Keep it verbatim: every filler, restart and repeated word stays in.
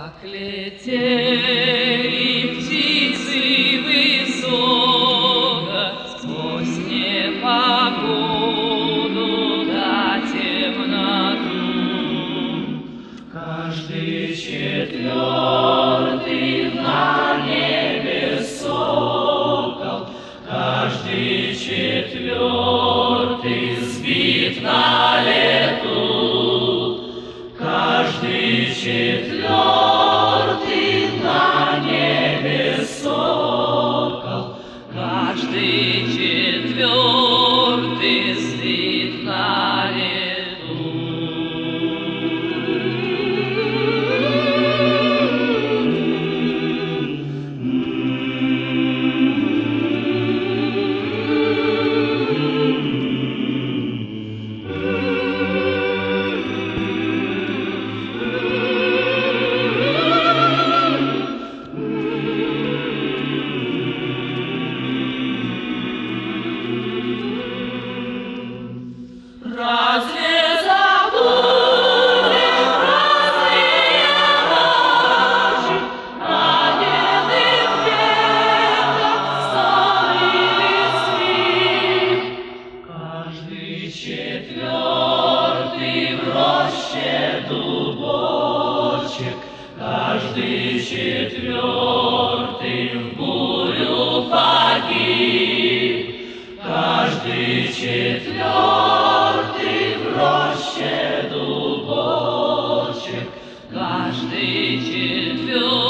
Как летели птицы высоко сквозь непогоду да темноту, каждый четвертый на небе сокол, каждый четвертый сбит на лету, каждый четвертый на небе сокол, каждый четвертый сбит на лету. Разве забудем разные ночи, раненых ветром старой листвы? Каждый четвертый в роще дубочек, каждый четвертый в бурю погиб, каждый четвертый в роще дубочек, каждый четвертый